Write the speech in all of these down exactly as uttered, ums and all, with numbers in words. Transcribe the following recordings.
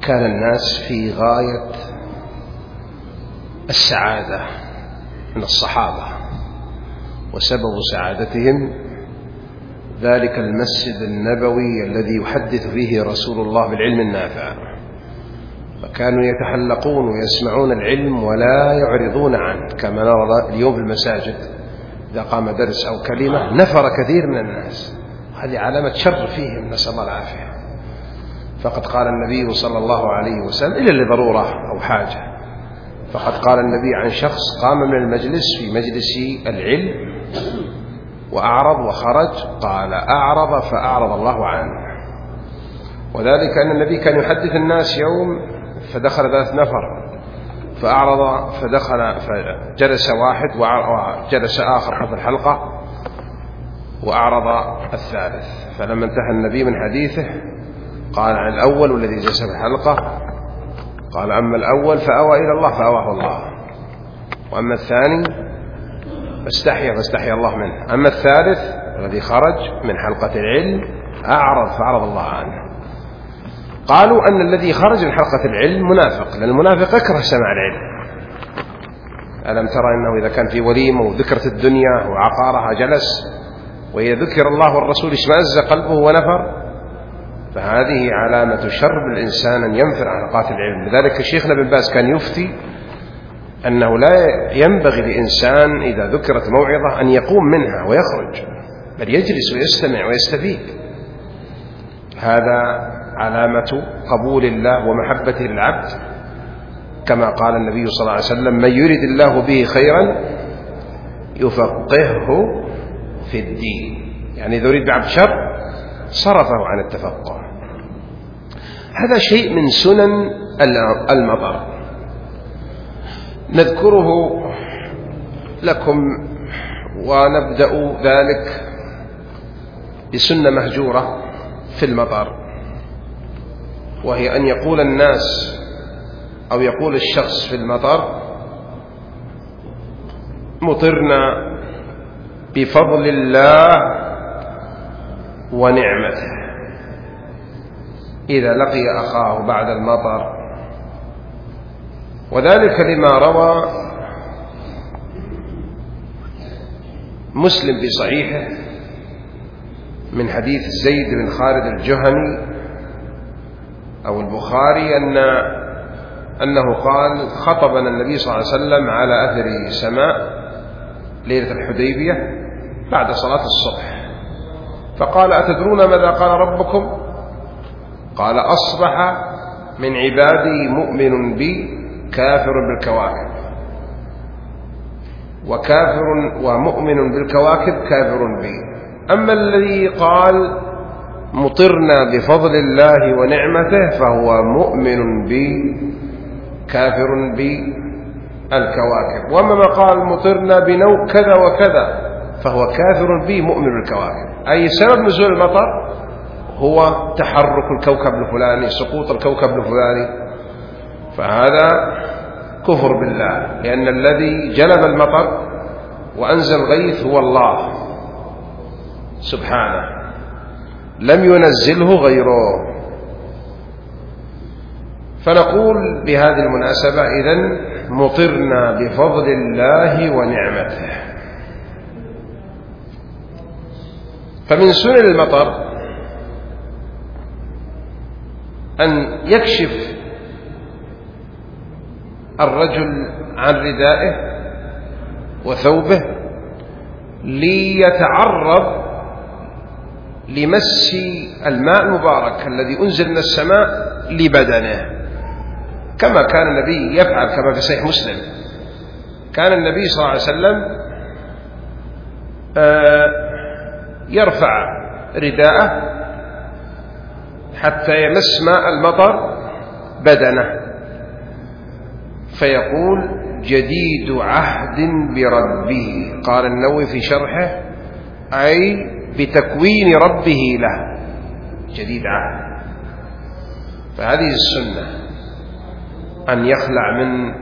كان الناس في غاية السعادة من الصحابة، وسبب سعادتهم ذلك المسجد النبوي الذي يحدث فيه رسول الله بالعلم النافع، فكانوا يتحلقون ويسمعون العلم ولا يعرضون عنه، كما نرى اليوم في المساجد إذا قام درس أو كلمة نفر كثير من الناس، هذه علامة شر فيهم، نسأل الله العافية. فقد قال النبي صلى الله عليه وسلم إلا لضرورة أو حاجة، فقد قال النبي عن شخص قام من المجلس في مجلس العلم وأعرض وخرج، قال أعرض فأعرض الله عنه. وذلك أن النبي كان يحدث الناس يوم فدخل ثلاث نفر فأعرض، فدخل فجلس واحد وجلس آخر في الحلقة وأعرض الثالث، فلما انتهى النبي من حديثه قال عن الأول والذي جلس في الحلقة، قال أما الأول فأوى إلى الله فأواه الله، وأما الثاني فاستحيا فاستحيا الله منه، أما الثالث الذي خرج من حلقة العلم أعرض فأعرض الله عنه. قالوا أن الذي خرج من حلقة العلم منافق، لأن المنافق يكره سماع العلم. ألم ترى أنه إذا كان في وليمة وذكرت الدنيا وعقارها جلس، وإذا ذكر الله والرسول اشمأز قلبه ونفر، فهذه علامة شر بالإنسان أن ينفر عن حلقات العلم. لذلك شيخنا بن باز كان يفتي أنه لا ينبغي لإنسان إذا ذكرت موعظة أن يقوم منها ويخرج، بل يجلس ويستمع ويستفيد. هذا علامة قبول الله ومحبته للعبد، كما قال النبي صلى الله عليه وسلم: من يريد الله به خيرا يفقهه في الدين، يعني إذا يريد بعبد شر صرفه عن التفقه. هذا شيء من سنن المطر نذكره لكم، ونبدأ ذلك بسنة مهجورة في المطر، وهي أن يقول الناس أو يقول الشخص في المطر: مطرنا بفضل الله ونعمته، إذا لقي أخاه بعد المطر. وذلك لما روى مسلم بصحيحه من حديث زيد بن خالد الجهني أو البخاري أن أنه قال: خطبنا النبي صلى الله عليه وسلم على أثر سماء ليلة الحديبية بعد صلاة الصبح، فقال: أتدرون ماذا قال ربكم؟ قال: أصبح من عبادي مؤمن بي كافر بالكواكب، وكافر ومؤمن بالكواكب كافر بي. أما الذي قال: مطرنا بفضل الله ونعمته، فهو مؤمن بي كافر بالكواكب. وأما ما قال: مطرنا بنوء كذا وكذا، فهو كافر بي مؤمن بالكواكب. أي سبب نزول المطر هو تحرك الكوكب الفلاني، سقوط الكوكب الفلاني، فهذا كفر بالله، لأن الذي جلب المطر وأنزل الغيث هو الله سبحانه، لم ينزله غيره. فنقول بهذه المناسبة: إذن مطرنا بفضل الله ونعمته. فمن سنن المطر أن يكشف الرجل عن ردائه وثوبه ليتعرض لمس الماء المبارك الذي أنزل من السماء لبدنه، كما كان النبي يفعل، كما في صحيح مسلم كان النبي صلى الله عليه وسلم يرفع رداءه حتى يمس ماء المطر بدنه، فيقول: جديد عهد بربه. قال النووي في شرحه: أي بتكوين ربه له جديد عهد. فهذه السنة أن يخلع من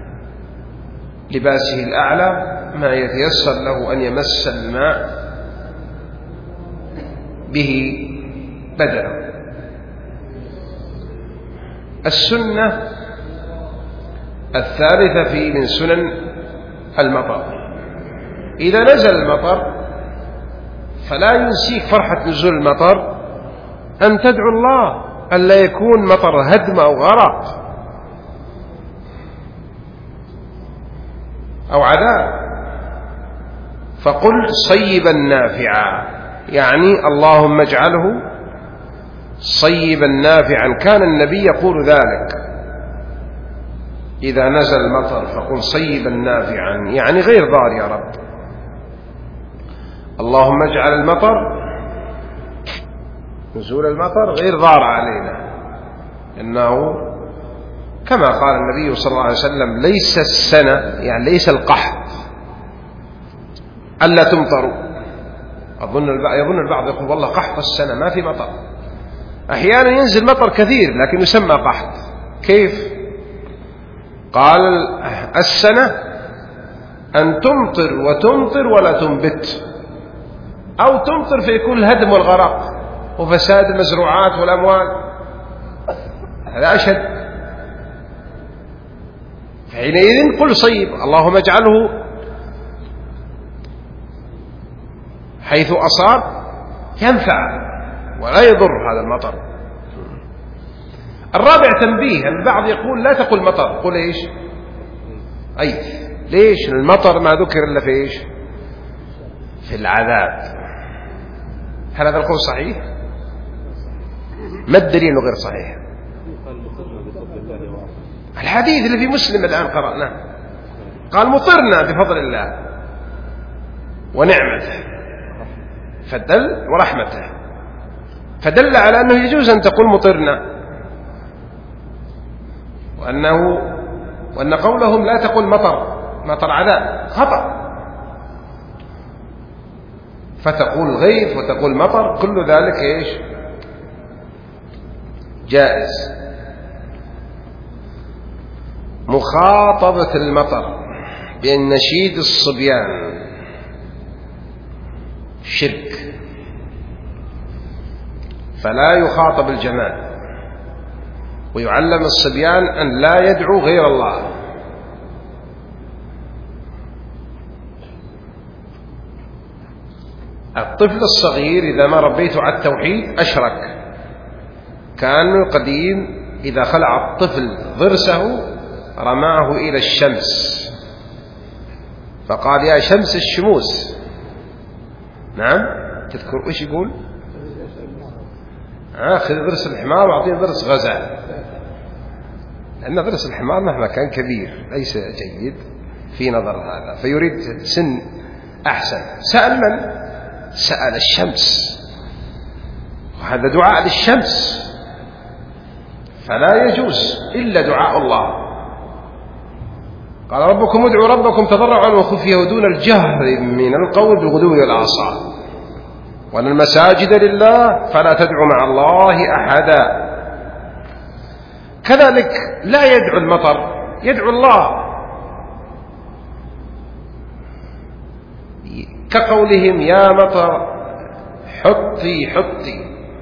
لباسه الأعلى ما يتيسر له أن يمس الماء به بدنه. السنة الثالثة في من سنن المطر، إذا نزل المطر فلا ينسيك فرحة نزول المطر أن تدعو الله ألا يكون مطر هدم أو غرق أو عذاب، فقل صيبا نافعا، يعني اللهم اجعله صيبا نافعا. كان النبي يقول ذلك إذا نزل المطر، فقل صيبا نافعا، يعني غير ضار يا رب. اللهم اجعل المطر، نزول المطر غير ضار علينا، إنه كما قال النبي صلى الله عليه وسلم ليس السنة، يعني ليس القحط ألا تمطروا. أظن يظن البعض يقول والله قحط السنة ما في مطر، أحيانا ينزل مطر كثير لكن يسمى قحط. كيف؟ قال السنة أن تمطر وتمطر ولا تنبت، أو تمطر فيكون الهدم والغرق وفساد المزروعات والأموال، هذا أشد. حينئذ قل صيب، اللهم اجعله حيث أصاب ينفع ولا يضر هذا المطر. الرابع تنبيه، البعض يقول لا تقل مطر، قل إيش؟ غيث. ليش؟ المطر ما ذكر إلا في إيش؟ في العذاب. هل هذا القول صحيح؟ ما الدليل غير صحيح؟ الحديث اللي في مسلم الآن قرأناه قال مطرنا بفضل الله ونعمته فدل ورحمته، فدل على أنه يجوز أن تقول مطرنا، وأنه وأن قولهم لا تقول مطر مطر عذاب خطأ، فتقول غيث وتقول مطر، كل ذلك إيش؟ جائز. مخاطبة المطر بأن نشيد الصبيان شرك، فلا يخاطب الجمال، ويعلم الصبيان أن لا يدعو غير الله. الطفل الصغير إذا ما ربيته على التوحيد أشرك. كان القديم إذا خلع الطفل ضرسه رماه إلى الشمس فقال يا شمس الشموس. نعم تذكر إيش يقول؟ آخذ ضرس الحمار وأعطيه ضرس غزال، لأن ضرس الحمار مهما كان كبير ليس جيد في نظر هذا، فيريد سن أحسن. سأل من؟ سأل الشمس، وهذا دعاء للشمس، فلا يجوز إلا دعاء الله. قال ربكم ادعوا ربكم تضرعا وخفيا ودون الجهر من القول بالغدو والآصال، وأن المساجد لله فلا تدعوا مع الله أحدا. كذلك لا يدعو المطر، يدعو الله، كقولهم يا مطر حطي حطي،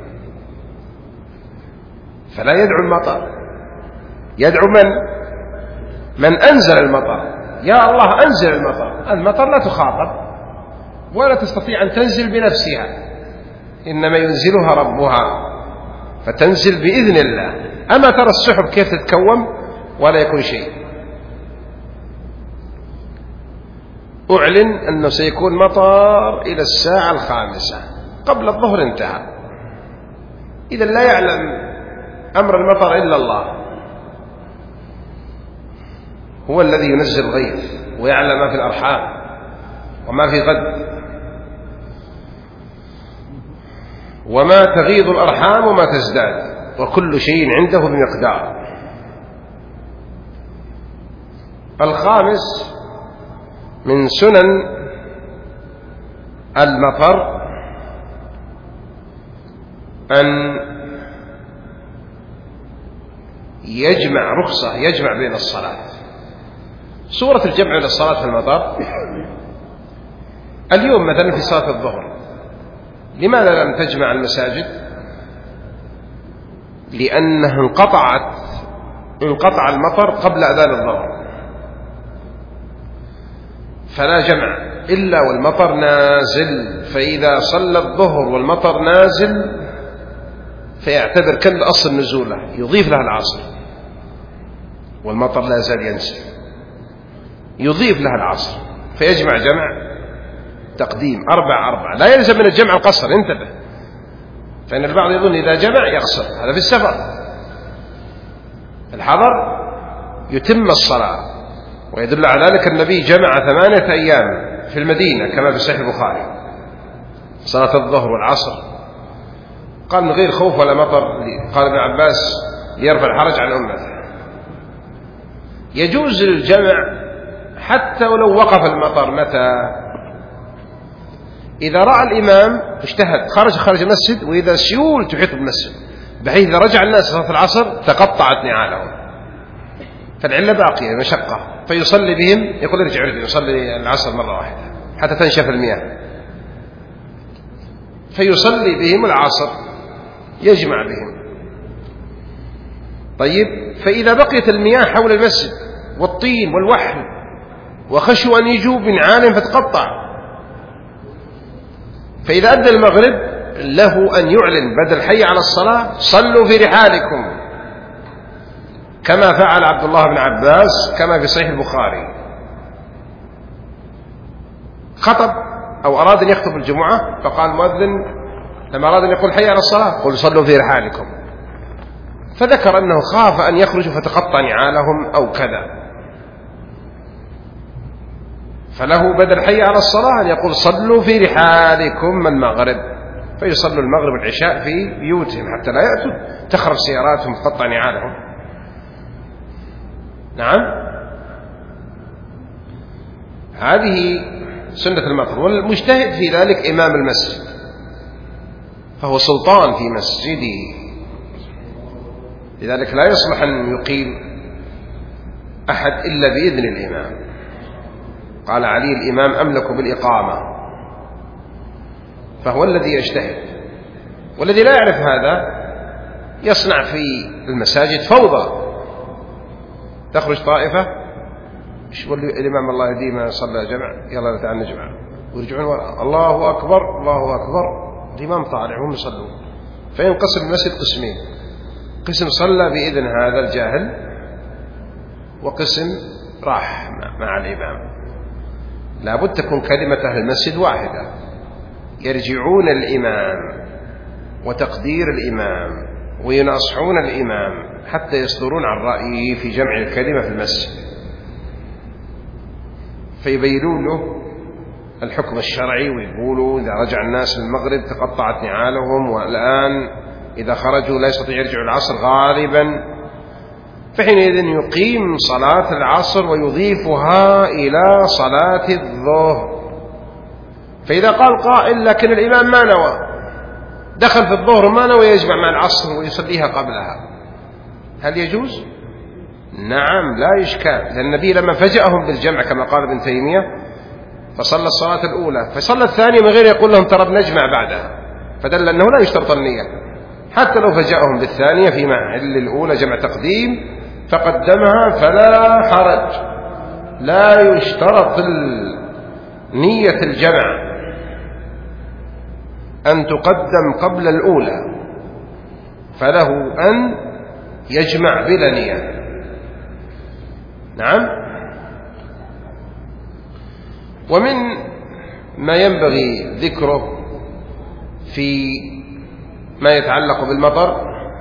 فلا يدعو المطر، يدعو من؟ من أنزل المطر. يا الله أنزل المطر. المطر لا تخاطب ولا تستطيع أن تنزل بنفسها، إنما ينزلها ربها، فتنزل بإذن الله. أما ترى السحب كيف تتكون ولا يكون شيء. أعلن أنه سيكون مطر إلى الساعة الخامسة، قبل الظهر انتهى. إذا لا يعلم أمر المطر إلا الله، هو الذي ينزل الغيث ويعلم ما في الأرحام وما في غد، وما تغيض الأرحام وما تزداد، وكل شيء عنده بمقدار. الخامس من سنن المطر أن يجمع رخصة يجمع بين الصلاة. صورة الجمع بين الصلاة في المطر اليوم مثلا في صلاة الظهر، لماذا لم تجمع المساجد؟ لأنها انقطعت انقطع المطر قبل أذان الظهر فلا جمع إلا والمطر نازل، فإذا صلى الظهر والمطر نازل فيعتبر كل أصل نزوله يضيف له العصر، والمطر لا زال ينزل يضيف له العصر، فيجمع جمع تقديم أربع أربع. لا يلزم من الجمع القصر، انتبه، فإن البعض يظن إذا جمع يقصر، هذا في السفر. الحضر يتم الصلاة، ويدل على ذلك النبي جمع ثمانية أيام في المدينة كما في صحيح البخاري، صلاة الظهر والعصر، قال من غير خوف ولا مطر، قال ابن عباس ليرفع الحرج عن أمته. يجوز الجمع حتى ولو وقف المطر. متى؟ إذا رأى الإمام اجتهد خرج خرج المسجد، وإذا سيول تحيط بالمسجد بحيث إذا رجع الناس صلاة العصر تقطعت نعالهم، فالعلة باقية مشقة، فيصلي بهم، يقول ارجع ارجع يصلي العصر مرة واحدة حتى تنشف المياه، فيصلي بهم العصر يجمع بهم. طيب، فإذا بقيت المياه حول المسجد والطين والوحل وخشوا أن يجوا بنعال فتقطع، فإذا أدى المغرب له أن يعلن بدل حي على الصلاة صلوا في رحالكم، كما فعل عبد الله بن عباس كما في صحيح البخاري. خطب أو أراد أن يخطب الجمعة، فقال المؤذن لما أراد أن يقول حي على الصلاة قل صلوا في رحالكم، فذكر أنه خاف أن يخرجوا فتقطع نعالهم أو كذا، فله بدل حي على الصلاة أن يقول صلوا في رحالكم المغرب، فيصلوا المغرب والعشاء في بيوتهم حتى لا يأتوا تخرج سياراتهم تقطع نعالهم. نعم، هذه سنة المطر. والمجتهد في ذلك إمام المسجد، فهو سلطان في مسجده، لذلك لا يصلح أن يقيم أحد إلا بإذن الإمام. قال علي الإمام أملك بالإقامة، فهو الذي يجتهد. والذي لا يعرف هذا يصنع في المساجد فوضى، تخرج طائفة يقول الإمام الله يهديه ما صلى جمع، يلا تعال نجمع، ويرجعون وراء الله أكبر الله أكبر، الإمام طالع هم يصلون، فينقسم المسجد قسمين، قسم صلى بإذن هذا الجاهل، وقسم راح مع الإمام. لابد تكون كلمة أهل المسجد واحدة، يرجعون الإمام وتقدير الإمام ويناصحون الإمام حتى يصدرون عن رأيه في جمع الكلمة في المسجد، فيبينون له الحكم الشرعي، ويقولوا إذا رجع الناس المغرب تقطعت نعالهم، والآن إذا خرجوا لا يستطيع يرجعوا العصر غالبا، فحينئذ يقيم صلاة العصر ويضيفها إلى صلاة الظهر. فإذا قال قائل لكن الإمام ما نوى، دخل في الظهر ما نوى يجمع مع العصر ويصليها قبلها، هل يجوز؟ نعم لا إشكال، لأن النبي لما فجأهم بالجمع كما قال ابن تيمية فصلى الصلاة الأولى فصلى الثانية من غير يقول لهم ترى بنجمع بعدها، فدل أنه لا يشترط النية، حتى لو فجأهم بالثانية في محل الأولى جمع تقديم فقدمها فلا حرج، لا يشترط نية الجمع أن تقدم قبل الأولى، فله أن يجمع بلا نية. نعم. ومن ما ينبغي ذكره في ما يتعلق بالمطر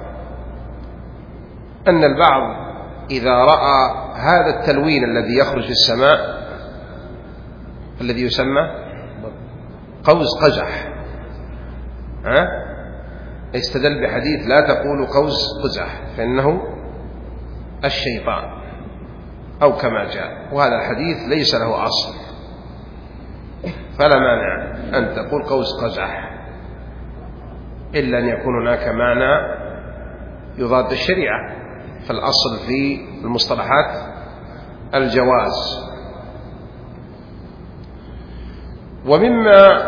أن البعض إذا رأى هذا التلوين الذي يخرج في السماء الذي يسمى قوس قزح، ها؟ يستدل بحديث لا تقول قوس قزح فإنه الشيطان أو كما جاء، وهذا الحديث ليس له أصل، فلا مانع أن تقول قوس قزح إلا أن يكون هناك معنى يضاد الشريعة، فالأصل في المصطلحات الجواز. ومما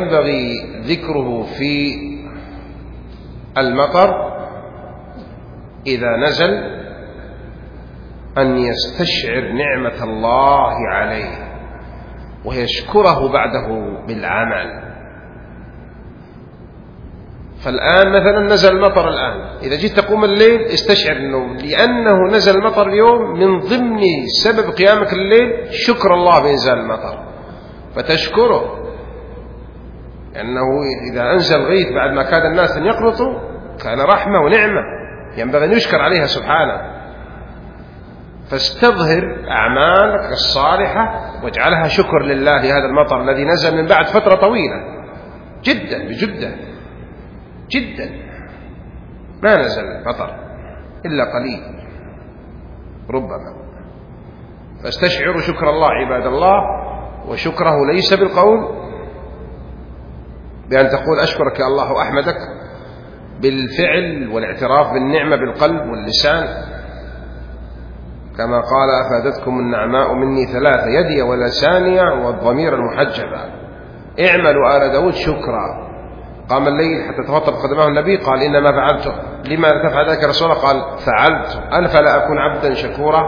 ينبغي ذكره في المطر إذا نزل أن يستشعر نعمة الله عليه ويشكره بعده بالعمل. فالآن مثلا نزل المطر الآن، إذا جيت تقوم الليل استشعر أنه لأنه نزل المطر اليوم من ضمن سبب قيامك الليل شكر الله بإنزال المطر، فتشكره، لأنه إذا أنزل غيث بعد ما كاد الناس أن يقنطوا كان رحمة ونعمة ينبغي أن يشكر عليها سبحانه. فاستظهر أعمالك الصالحة واجعلها شكر لله لهذا المطر الذي نزل من بعد فترة طويلة جدا بجدة جدا، ما نزل المطر إلا قليل ربما. فاستشعروا شكر الله عباد الله، وشكره ليس بالقول بأن تقول أشكرك يا الله وأحمدك، بالفعل والاعتراف بالنعمة بالقلب واللسان، كما قال أفادتكم النعماء مني ثلاثة يدي ولساني والضمير المحجبة. اعملوا آل داود شكرا. قام الليل حتى تفطر قدمه النبي قال إنما فعلته. لما تفعل ذلك رسوله قال فعلت أنا فلا أكون عبدا شكورا،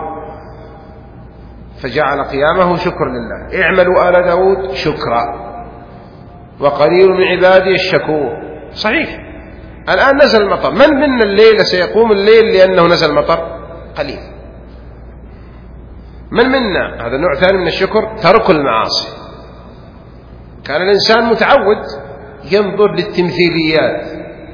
فجعل قيامه شكر لله. اعملوا آل داود شكرا وقليل من عبادي الشكور. صحيح الآن نزل المطر، من منا الليل سيقوم الليل لأنه نزل المطر؟ قليل. من منا، هذا نوع ثاني من الشكر، ترك المعاصي. كان الإنسان متعود ينظر للتمثيليات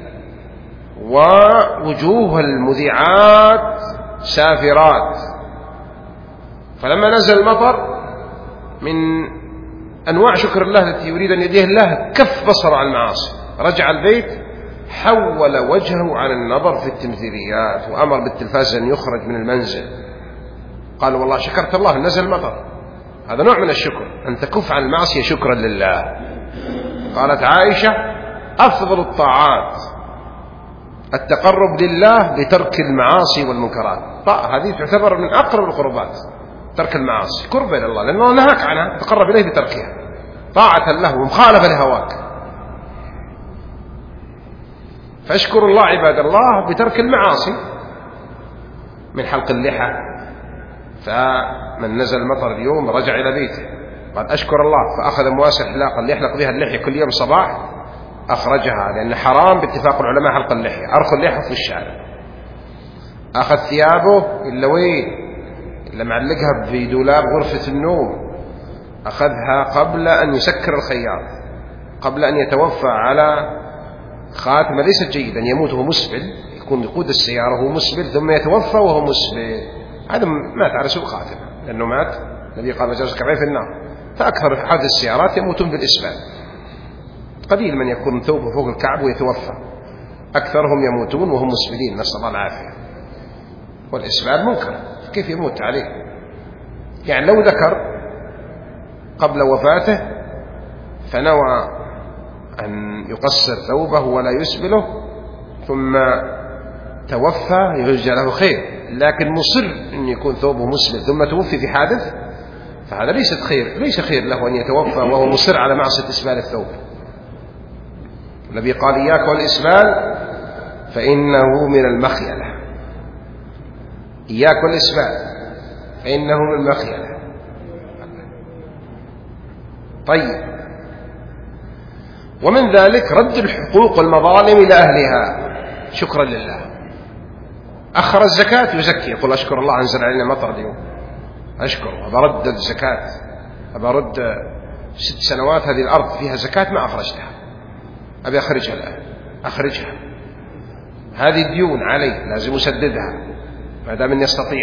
ووجوه المذيعات سافرات، فلما نزل المطر من أنواع شكر الله التي يريد أن يديه الله كف بصره عن المعاصي، رجع البيت حول وجهه عن النظر في التمثيليات، وأمر بالتلفاز أن يخرج من المنزل. قال والله شكرت الله نزل المطر. هذا نوع من الشكر، أن تكف عن المعصية شكرا لله. قالت عائشة أفضل الطاعات التقرب لله بترك المعاصي والمنكرات. هذه تعتبر من أقرب القربات، ترك المعاصي قرب إلى الله، لأنه نهاك عنها تقرب إليه بتركها طاعة له ومخالفة لهواك. فاشكروا الله عباد الله بترك المعاصي من حلق اللحى. فمن نزل المطر اليوم رجع إلى بيته قال أشكر الله، فأخذ مواسر حلاقا ليحلق بها اللحية كل يوم صباح، أخرجها لأن حرام باتفاق العلماء حلق اللحية، أرخ اللحية في الشارع. أخذ ثيابه إلا وين إلا معلقها في دولاب غرفة النوم، أخذها قبل أن يسكر الخياط، قبل أن يتوفى على خاتمة ليست جيدا، يموت وهو مسبل، يكون يقود السيارة وهو مسبل ثم يتوفى وهو مسبل، هذا مات على سوء خاتمة، لأنه مات الذي قال مجالس كعبين في النار. فأكثر حادث السيارات يموتون بالإسبال، قليل من يكون ثوبه فوق الكعب ويتوفى، أكثرهم يموتون وهم مسبلين نسأل الله العافية. والإسبال منكر، كيف يموت عليه؟ يعني لو ذكر قبل وفاته فنوى أن يقصر ثوبه ولا يسبله ثم توفى يرجى له خير، لكن مصر أن يكون ثوبه مسبل ثم توفي في حادث، فهذا ليست خير، ليس خير له أن يتوفى وهو مصر على معصية إسبال الثوب. النبي قال إياك والإسبال فإنه من المخيلة، إياك والإسبال فإنه من المخيلة. طيب، ومن ذلك رد الحقوق والمظالم إلى أهلها شكرا لله. أخر الزكاة يزكي، يقول أشكر الله أنزل علينا مطر اليوم، أشكر أبرد الزكاة، أبرد ست سنوات هذه الأرض فيها زكاة ما أخرجتها، أبي أخرجها الآن، أخرجها، هذه الديون علي لازم أسددها ما دام أن يستطيع.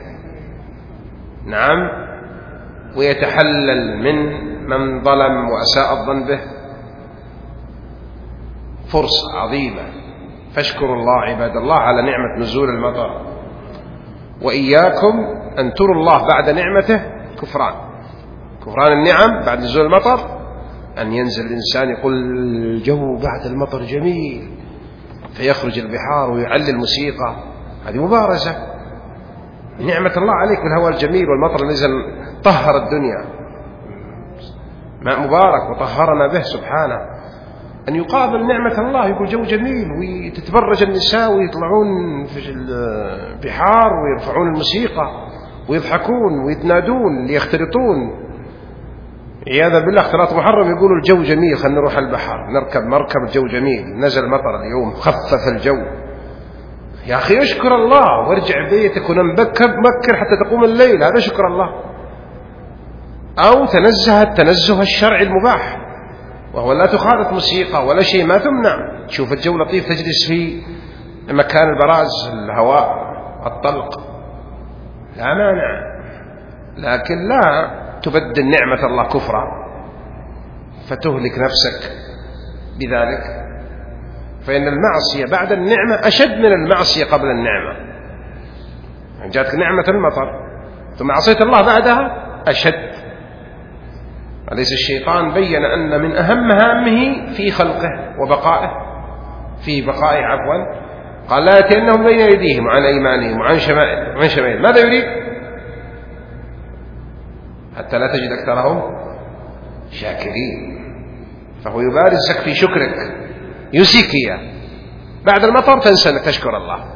نعم، ويتحلل من من ظلم وأساء الظن به، فرصة عظيمة. فاشكروا الله عباد الله على نعمة نزول المطر، وإياكم أن تروا الله بعد نعمته كفران، كفران النعم بعد نزول المطر، أن ينزل الإنسان يقول الجو بعد المطر جميل فيخرج البحار ويعلي الموسيقى، هذه مبارزة نعمة الله عليك بالهواء الجميل والمطر نزل طهر الدنيا، ماء مبارك وطهرنا به سبحانه. أن يقابل نعمة الله، يقول جو جميل وتتبرج النساء ويطلعون في البحار ويرفعون الموسيقى ويضحكون ويتنادون ليختلطون، عياذا بالله اختلاط محرم، يقولوا الجو جميل خلينا نروح البحر نركب مركب الجو جميل نزل مطر اليوم خفف الجو. يا أخي اشكر الله وارجع بيتك ونم بكر حتى تقوم الليل، هذا شكر الله. أو تنزه التنزه الشرعي المباح، وهو لا تخالط موسيقى ولا شيء، ما تمنع. تشوف الجو لطيف تجلس في مكان البراز الهواء الطلق لا مانع، لكن لا تبدل نعمة الله كفرا فتهلك نفسك بذلك، فإن المعصية بعد النعمة أشد من المعصية قبل النعمة. يعني جاءتك نعمة المطر ثم عصيت الله بعدها أشد. أليس الشيطان بين أن من أهم مهامه في خلقه وبقائه في بقائه عفوا قال لا يأتينهم بين أيديهم وعن أيمانهم وعن شمائل وعن شمائل، ماذا يريد؟ حتى لا تجد أكثرهم شاكرين. فهو يبارزك في شكرك، ينسيك إياه. بعد المطر تنسى أنك تشكر الله،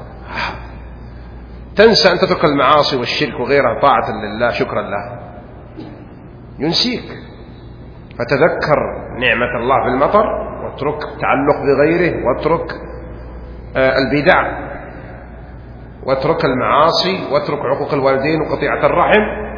تنسى أن تترك المعاصي والشرك وغيرها طاعة لله شكرا له، ينسيك. فتذكر نعمة الله في المطر واترك تعلق بغيره، واترك البدع، واترك المعاصي، واترك عقوق الوالدين وقطيعة الرحم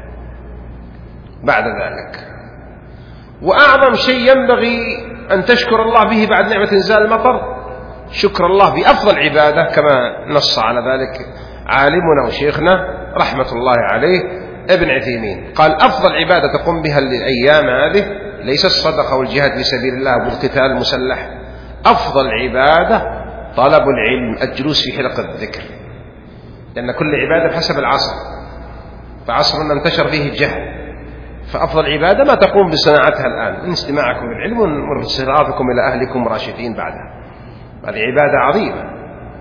بعد ذلك. وأعظم شيء ينبغي أن تشكر الله به بعد نعمة إنزال المطر شكر الله بأفضل عبادة، كما نص على ذلك عالمنا وشيخنا رحمة الله عليه ابن عثيمين، قال أفضل عبادة تقوم بها الأيام هذه ليس الصدقة والجهاد في سبيل الله والقتال المسلح، أفضل عبادة طلب العلم، الجلوس في حلق الذكر، لأن كل عبادة بحسب العصر، فعصرنا انتشر فيه الجهل، فأفضل عبادة ما تقوم بصناعتها الآن من استماعكم للعلم وانصرافكم إلى أهلكم راشدين بعدها، هذه عبادة عظيمة.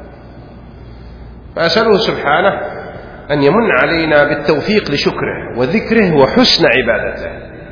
فأسأله سبحانه أن يمن علينا بالتوفيق لشكره وذكره وحسن عبادته،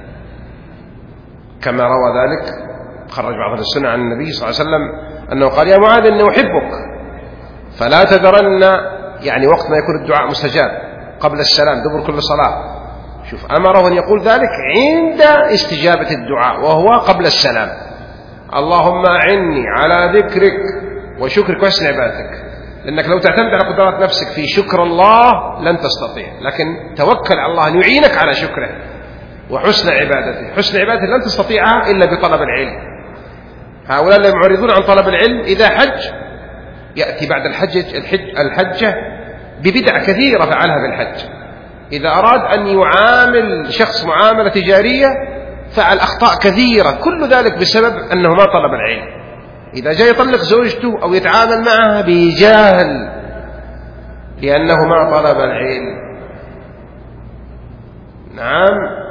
كما روى ذلك خرج بعض السنة عن النبي صلى الله عليه وسلم أنه قال يا معاذ إني أحبك فلا تذرن، يعني وقت ما يكون الدعاء مستجاب قبل السلام دبر كل صلاة، شوف أمره أن يقول ذلك عند استجابة الدعاء وهو قبل السلام، اللهم أعني على ذكرك وشكرك وحسن عبادتك، لأنك لو تعتمد على قدرات نفسك في شكر الله لن تستطيع، لكن توكل على الله أن يعينك على شكره وحسن عبادته. حسن عبادته لن تستطيعها إلا بطلب العلم. هؤلاء الذين معرضون عن طلب العلم إذا حج يأتي بعد الحج الحج الحجة ببدع كثيرة فعلها بالحج، إذا أراد أن يعامل شخص معاملة تجارية فعل أخطاء كثيرة، كل ذلك بسبب أنه ما طلب العلم. إذا جاء يطلق زوجته أو يتعامل معها بجهل لأنه ما طلب العلم. نعم،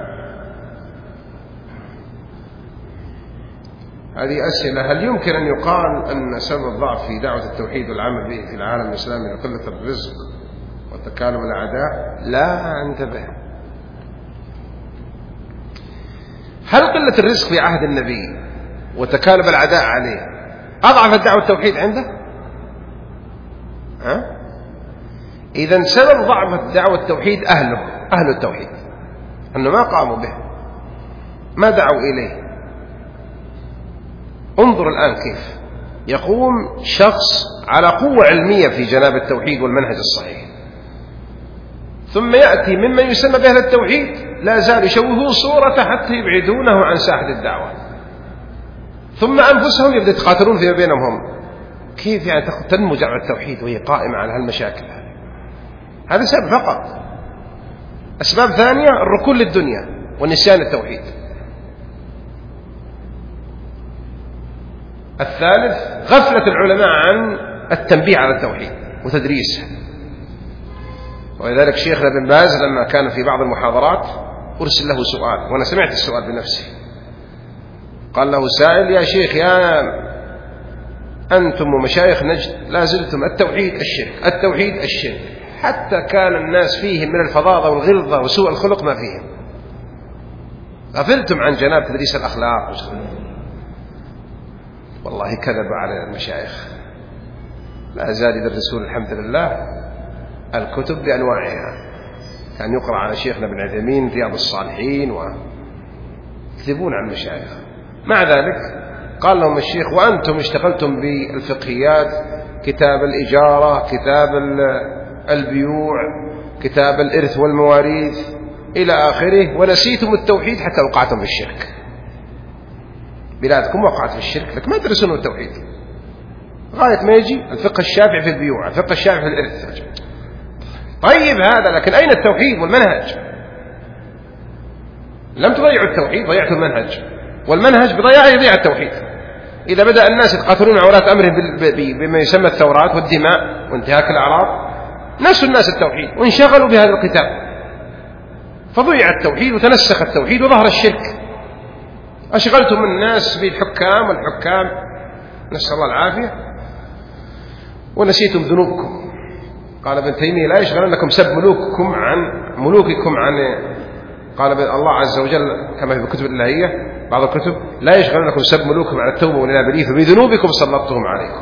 هذه أسئلة. هل يمكن أن يقال أن سبب الضعف في دعوة التوحيد والعمل به في العالم الإسلامي قلة الرزق وتكالب الأعداء؟ لا، انتبه. هل قلة الرزق في عهد النبي وتكالب الأعداء عليه أضعف الدعوة التوحيد عنده؟ ها؟ إذن سبب ضعف الدعوة التوحيد أهله أهل التوحيد، أنه ما قاموا به، ما دعوا إليه. انظر الآن كيف يقوم شخص على قوة علمية في جناب التوحيد والمنهج الصحيح، ثم يأتي ممن يسمى بأهل التوحيد لا زال يشوهون صورته حتى يبعدونه عن ساحة الدعوة، ثم أنفسهم يبدأ يتقاتلون فيما بينهم هم. كيف يعني تنمو دعوة التوحيد وهي قائمة على هالمشاكل هذه؟ هذا سبب فقط. أسباب ثانية الركون للدنيا ونسيان التوحيد. الثالث غفلة العلماء عن التنبيه على التوحيد وتدريسه. ولذلك شيخنا بن باز لما كان في بعض المحاضرات أرسل له سؤال، وأنا سمعت السؤال بنفسي. قال له سائل يا شيخ يا أنتم ومشايخ نجد لا زلتم التوحيد الشرك التوحيد الشرك، حتى كان الناس فيهم من الفظاظة والغلظة وسوء الخلق ما فيهم، غفلتم عن جناب تدريس الأخلاق. والله كذب على المشايخ، لا زال يدرسون الحمد لله الكتب بأنواعها. كان يقرأ على شيخنا بن عثيمين رياض الصالحين ويكذبون على المشايخ. مع ذلك قال لهم الشيخ: وأنتم اشتغلتم بالفقهيات، كتاب الإجارة، كتاب البيوع، كتاب الإرث والمواريث إلى آخره، ونسيتم التوحيد حتى وقعتم في الشرك. بلادكم وقعت في الشرك لكن ما تدرسون التوحيد. غاية ما يجي الفقه الشافعي في البيوع، الفقه الشافعي في الإرث. طيب هذا، لكن أين التوحيد والمنهج؟ لم تضيعوا التوحيد، ضيعتوا المنهج، والمنهج بضياعه يضيع التوحيد. إذا بدأ الناس يتقاتلون على ولاة أمرهم بما يسمى الثورات والدماء وانتهاك الأعراض، نسوا الناس التوحيد وانشغلوا بهذا القتال، فضيع التوحيد وتنسخ التوحيد وظهر الشرك. أشغلتم الناس بالحكام والحكام، نسأل الله العافية، ونسيتم ذنوبكم. قال ابن تيمية: لا يشغلنكم سب ملوككم عن ملوككم عن قال الله عز وجل كما في الكتب الإلهية بعض الكتب: لا يشغلنكم سب ملوككم عن التوبة والإنابة فبذنوبكم سلطتهم عليكم.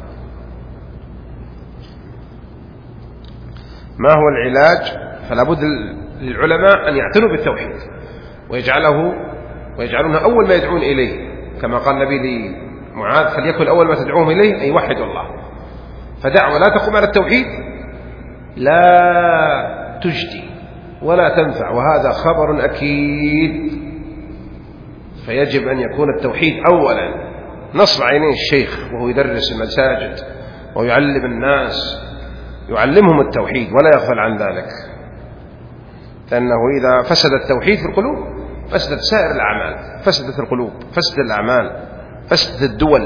ما هو العلاج؟ فلا بد للعلماء أن يعتنوا بالتوحيد ويجعله ويجعلونه أول ما يدعون إليه، كما قال النبي لمعاذ: فليكن أول ما تدعوهم إليه أن يوحدوا الله. فدعوة لا تقوم على التوحيد لا تجدي ولا تنفع، وهذا خبر أكيد. فيجب أن يكون التوحيد أولا نصب عينين الشيخ وهو يدرس المساجد ويعلم الناس، يعلمهم التوحيد ولا يغفل عن ذلك، لأنه إذا فسد التوحيد في القلوب فسدت سائر الأعمال، فسدت القلوب، فسدت الأعمال، فسدت الدول.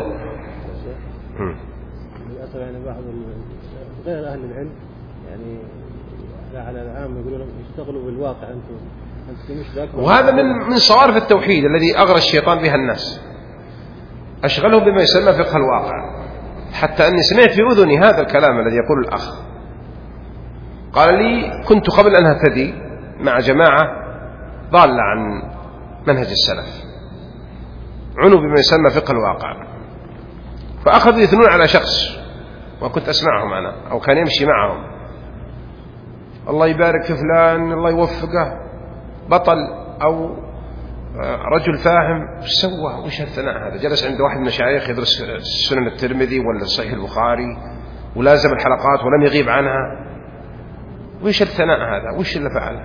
للأسف يعني بعض غير أهل العلم يعني على العام يقولون اشتغلوا بالواقع أنتم أنتم مش ذاك. وهذا من من صوارف التوحيد الذي أغرى الشيطان بها الناس، أشغلهم بما يسمى فقه الواقع. حتى أني سمعت في أذني هذا الكلام الذي يقول الأخ، قال لي: كنت قبل أن أهتدي مع جماعة ضالة عن منهج السلف، عنوا بما يسمى فقه الواقع، فأخذوا يثنون على شخص وكنت أسمعهم أنا أو كان يمشي معهم: الله يبارك في فلان، الله يوفقه، بطل أو رجل فاهم. وش سوى؟ وش الثناء هذا؟ جلس عند واحد من المشايخ يدرس سنن الترمذي ولا صحيح البخاري ولازم الحلقات ولم يغيب عنها. وش الثناء هذا؟ وش اللي فعله؟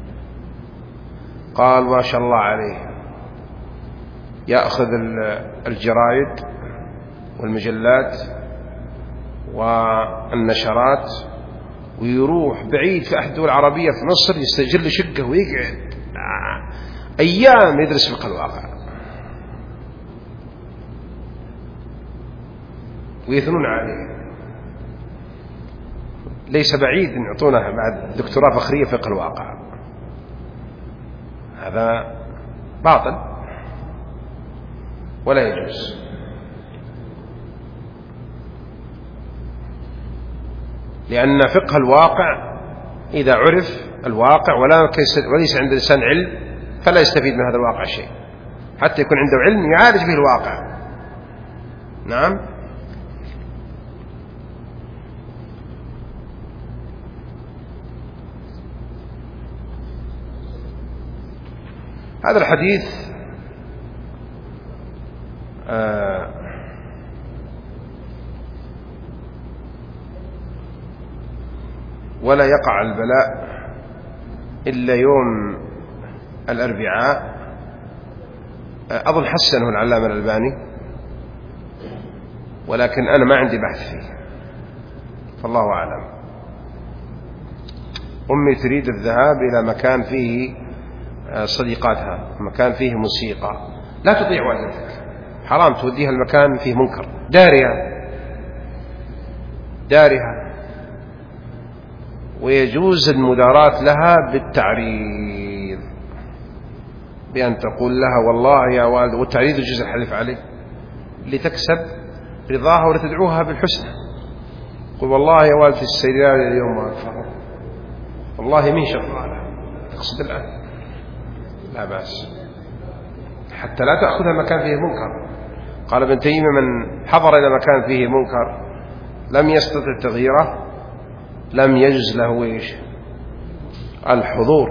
قال: ما شاء الله عليه، يأخذ الجرايد والمجلات والنشرات ويروح بعيد في أحد الدول العربية في مصر، يستأجر له شقة ويقعد أيام يدرس فقه الواقع ويثنون عليه. ليس بعيد أن يعطونه بعد دكتوراه فخرية فقه الواقع. هذا باطل ولا يجوز. لأن فقه الواقع إذا عرف الواقع وليس عند الإنسان علم فلا يستفيد من هذا الواقع شيء، حتى يكون عنده علم يعالج به الواقع. نعم. هذا الحديث آه ولا يقع البلاء إلا يوم الأربعاء، أظن حسنه العلامة الألباني، ولكن أنا ما عندي بحث فيه فالله أعلم. أمي تريد الذهاب إلى مكان فيه صديقاتها، مكان فيه موسيقى، لا تضيع وقتك، حرام توديها المكان فيه منكر، دارها دارها ويجوز المداراة لها بالتعريض، بأن تقول لها: والله يا والد، والتعريض يجوز الحلف عليه لتكسب رضاها ولتدعوها بالحسنى. قل: والله يا والد السيارة اليوم ما أكفر، والله مين شغالة، تقصد الآن، لا بأس، حتى لا تأخذها مكان فيه منكر. قال ابن تيمية من حضر إلى مكان فيه منكر لم يستطع تغييره لم يجز له إيش الحضور.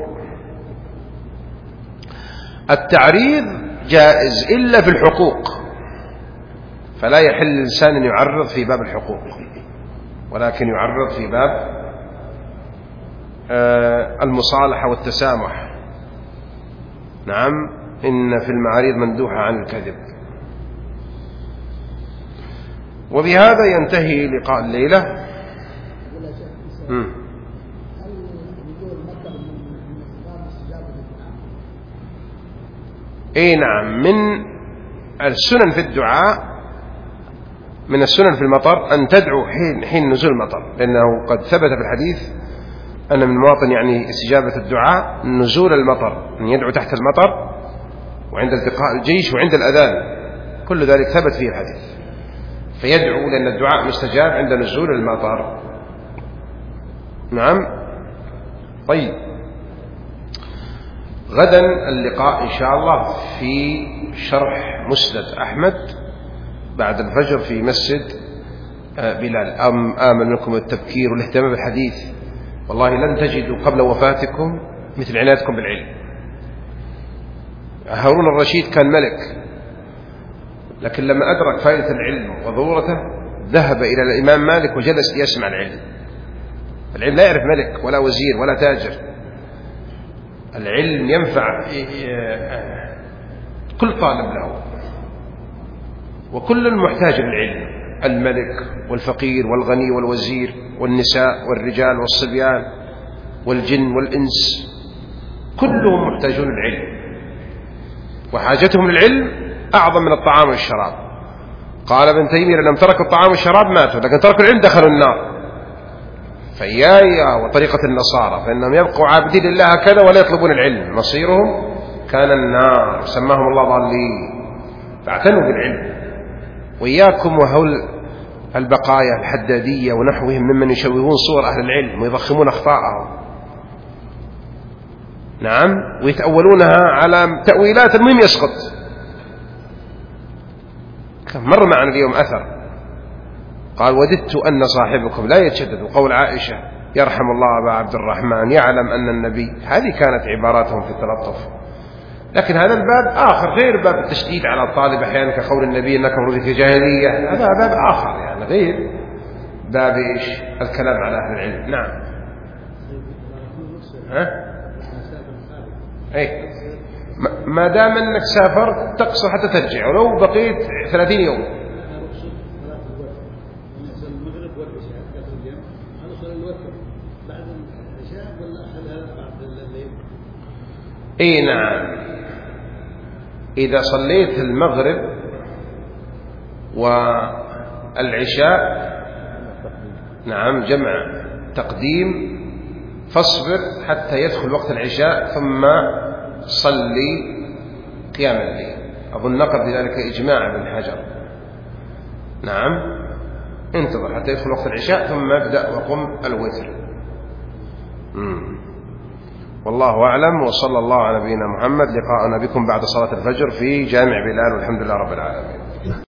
التعريض جائز إلا في الحقوق، فلا يحل الإنسان أن يعرض في باب الحقوق، ولكن يعرض في باب المصالحة والتسامح. نعم، إن في المعاريض مندوحة عن الكذب. وبهذا ينتهي لقاء الليلة. اي نعم، من السنن في الدعاء، من السنن في المطر أن تدعو حين, حين نزول المطر، لأنه قد ثبت في الحديث أن من المواطن يعني استجابة الدعاء نزول المطر، أن يدعو تحت المطر وعند التقاء الجيش وعند الأذان، كل ذلك ثبت فيه الحديث، فيدعو لأن الدعاء مستجاب عند نزول المطر. نعم. طيب، غدا اللقاء إن شاء الله في شرح مسند أحمد بعد الفجر في مسجد بلال. أم آمن منكم التبكير والاهتمام بالحديث، والله لن تجدوا قبل وفاتكم مثل عنايتكم بالعلم. هارون الرشيد كان ملك، لكن لما أدرك فائدة العلم وضرورته ذهب إلى الإمام مالك وجلس يسمع العلم. العلم لا يعرف ملك ولا وزير ولا تاجر، العلم ينفع كل طالب له، وكل محتاج للعلم، الملك والفقير والغني والوزير والنساء والرجال والصبيان والجن والإنس، كلهم محتاجون للعلم، وحاجتهم للعلم أعظم من الطعام والشراب. قال ابن تيمية لم تركوا الطعام والشراب ماتوا، لكن تركوا العلم دخلوا النار. فإياي وطريقة النصارى فإنهم يبقوا عابدين لله هكذا ولا يطلبون العلم، مصيرهم كان النار، سماهم الله ضالين. فاعتنوا بالعلم، وإياكم وهول البقايا الحدادية ونحوهم ممن يشوهون صور أهل العلم ويضخمون أخطاءهم. نعم، ويتأولونها على تأويلات المهم يسقط. مر معنا اليوم أثر قال وددت أن صاحبكم لا يتشدد، وقول عائشة يرحم الله أبا عبد الرحمن يعلم أن النبي، هذه كانت عباراتهم في التلطف. لكن هذا الباب آخر غير باب التشديد على الطالب أحيانا كقول النبي إنكم رجل جاهلية، هذا باب آخر يعني غير باب إيش الكلام على أهل العلم. نعم. ها؟ أي ما دام أنك سافرت تقصر حتى ترجع، ولو بقيت ثلاثين يوم. اي نعم، إذا صليت المغرب والعشاء نعم جمع تقديم، فاصبر حتى يدخل وقت العشاء ثم صلي قيام الليل. أظن نقل بذلك إجماع ابن حجر. نعم، انتظر حتى يدخل وقت العشاء ثم ابدأ وقم الوتر. مم. والله أعلم، وصلى الله على نبينا محمد. لقاءنا بكم بعد صلاة الفجر في جامع بلال، والحمد لله رب العالمين.